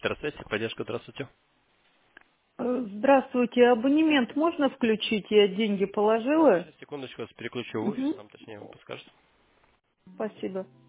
Здравствуйте, поддержка, здравствуйте. Здравствуйте, абонемент можно включить? Я деньги положила. Сейчас, секундочку, вас переключу в офис, Мгм. нам точнее вам подскажет. Спасибо.